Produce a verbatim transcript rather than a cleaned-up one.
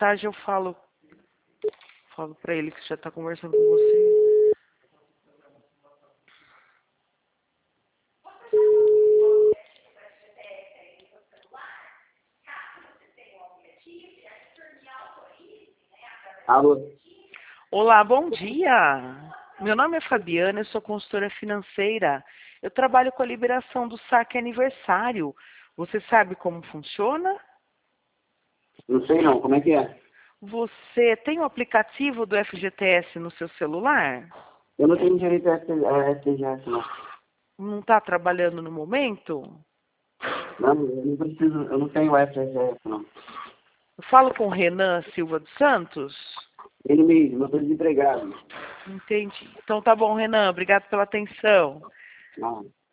mensagem, eu falo, falo para ele que já está conversando com você. Alô? Olá, bom dia. Meu nome é Fabiana, eu sou consultora financeira. Eu trabalho com a liberação do saque aniversário. Você sabe como funciona? Não sei não, como é que é? Você tem o aplicativo do F G T S no seu celular? Eu não tenho direito a S T G S, não. Não está trabalhando no momento? Não, eu não preciso, eu não tenho S T G S, não. Eu falo com o Renan Silva dos Santos? Ele mesmo, eu estou desempregado. Entendi. Então tá bom, Renan. Obrigado pela atenção. Não.